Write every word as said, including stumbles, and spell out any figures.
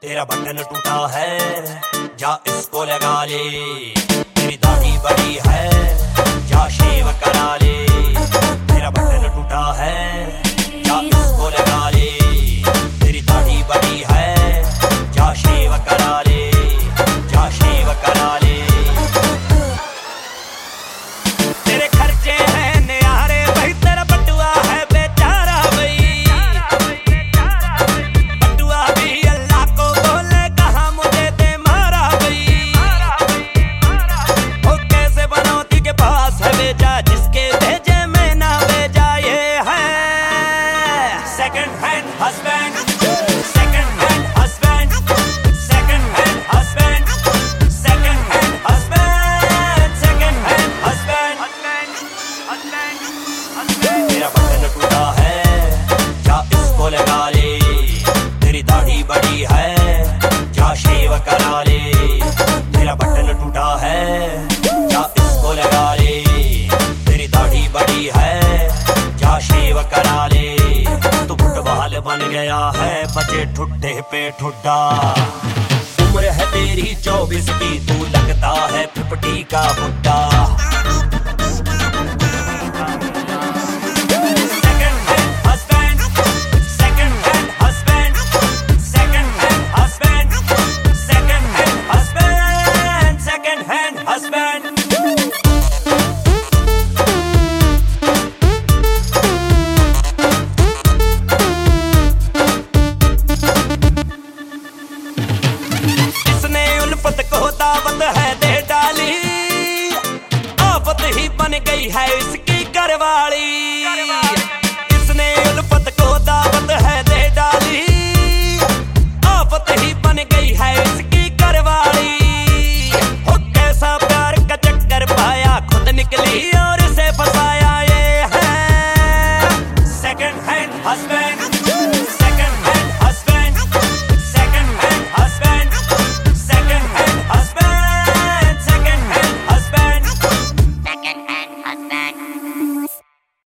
तेरा बटन टूटा है, जा इसको लगा ले। तेरी दाढ़ी बड़ी है, जा शेव करा ले। तेरा बटन टूटा है, जा इसको लगा ले। तेरी दाढ़ी बड़ी है, जा शेव करा ले, जा शेव करा ले। तेरे खर्चे हैं न्यारे भाई, तेरा बटुआ है बेचारा भाई। बटुआ भी अल्लाह को बोले, कहा मुझे दे मारा भाई। ओ कैसे बनौती के पास है बेचा, जिसके भेजे में ना भेजा। ये है second hand husband, second hand husband, second hand husband, second hand husband, second hand husband. तेरा बटन टूटा है, जा इसको लगा ले। तेरी दाढ़ी बड़ी है, जा शेव करा ले। तेरा बटन टूटा है, जा इसको लगा ले। तेरी दाढ़ी बड़ी है, जा शेव करा ले। तू फुटबॉल बन गया है, बचे ठुड्डे पे ठुड्डा। उम्र है तेरी चौबीस की, तू लगता है फिफ्टी का बुड्ढा। दावत है दे डाली, आफत ही बन गई है इसकी घरवाली।